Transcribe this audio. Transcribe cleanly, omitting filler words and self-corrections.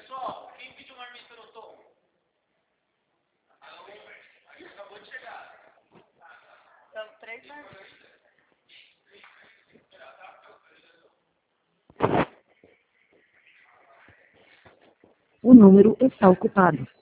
Pessoal, quem pediu marmita no tom? Aí acabou de chegar. São 3 marmitas. O número está ocupado.